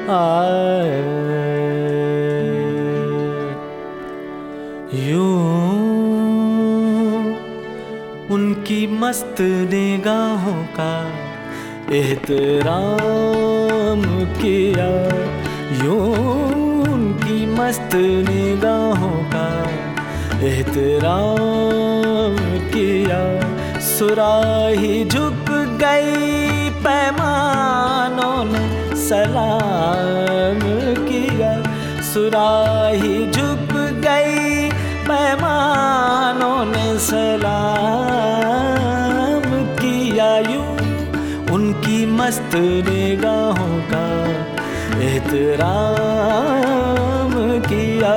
आए। यूं उनकी मस्त निगाहों का एहतराम किया, यूं उनकी मस्त निगाहों का एहतराम किया। सुराही झुक गई पैमानों ने सलाम किया, सुराही झुक गई पैमानों ने सलाम किया। यूं उनकी मस्त निगाहों का एहतराम किया।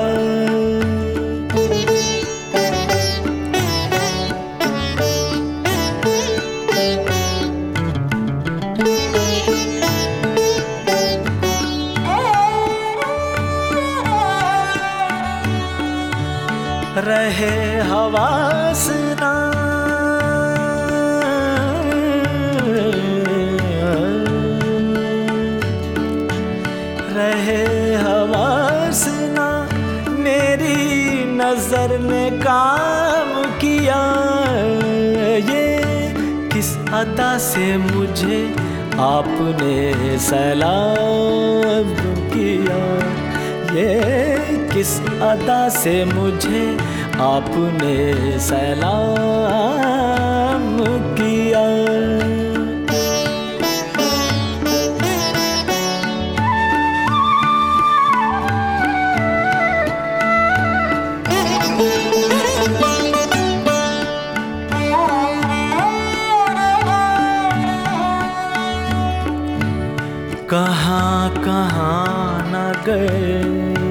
रहे हवासना रहे हवासना मेरी नजर ने काम किया। ये किस अदा से मुझे आपने सलाम किया, ये किस अदा से मुझे आपने सलाम किया। कहाँ कहाँ न गए,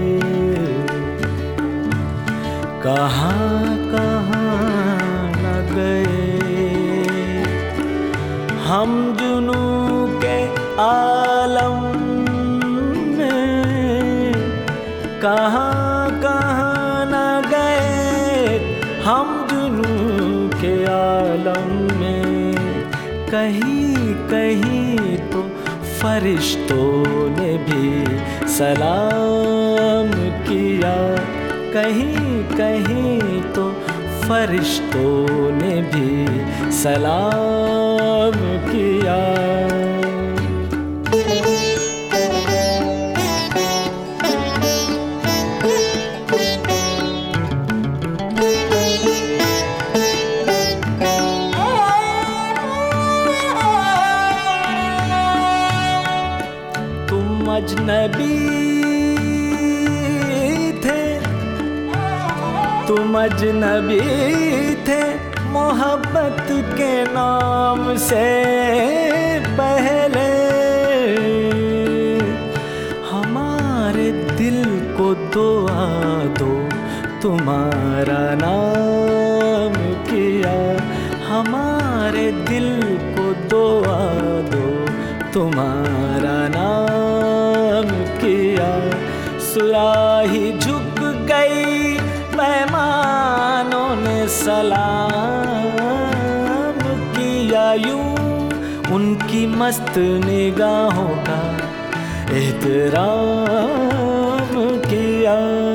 कहाँ कहाँ न गए हम जुनू के आलम में, कहाँ कहाँ न गए हम जुनू के आलम में। कहीं कहीं तो फरिश्तों ने भी सलाम किया, कहीं कहीं तो फरिश्तों ने भी सलाम किया। तुम अजनबी थे, तुम अजनबी थे मोहब्बत के नाम से पहले। हमारे दिल को दुआ दो तुम्हारा नाम किया, हमारे दिल को दुआ दो तुम्हारा नाम किया। सुराही झुक गई पैमानों ने सलाम किया। यूं उनकी मस्त निगाहों का एहतराम किया।